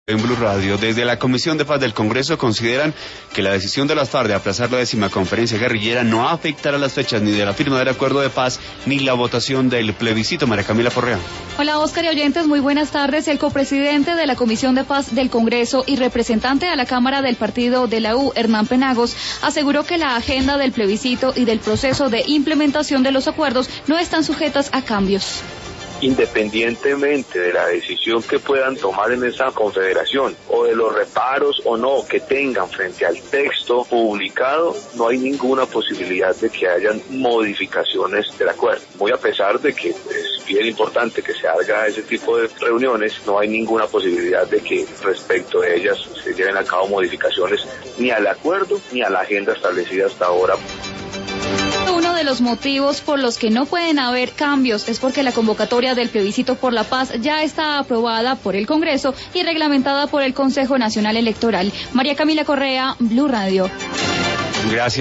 En Blue Radio, desde la Comisión de Paz del Congreso consideran que la decisión de las FARC de aplazar la 10ª conferencia guerrillera no afectará las fechas ni de la firma del acuerdo de paz ni la votación del plebiscito. María Camila Correa. Hola Oscar y oyentes, muy buenas tardes. El copresidente de la Comisión de Paz del Congreso y representante a la Cámara del Partido de la U, Hernán Penagos, aseguró que la agenda del plebiscito y del proceso de implementación de los acuerdos no están sujetas a cambios. Independientemente de la decisión que puedan tomar en esa confederación o de los reparos o no que tengan frente al texto publicado, no hay ninguna posibilidad de que hayan modificaciones del acuerdo. Muy a pesar de que es bien importante que se haga ese tipo de reuniones, no hay ninguna posibilidad de que respecto de ellas se lleven a cabo modificaciones ni al acuerdo ni a la agenda establecida hasta ahora. Uno de los motivos por los que no pueden haber cambios es porque la convocatoria del plebiscito por la paz ya está aprobada por el Congreso y reglamentada por el Consejo Nacional Electoral. María Camila Correa, Blue Radio. Gracias.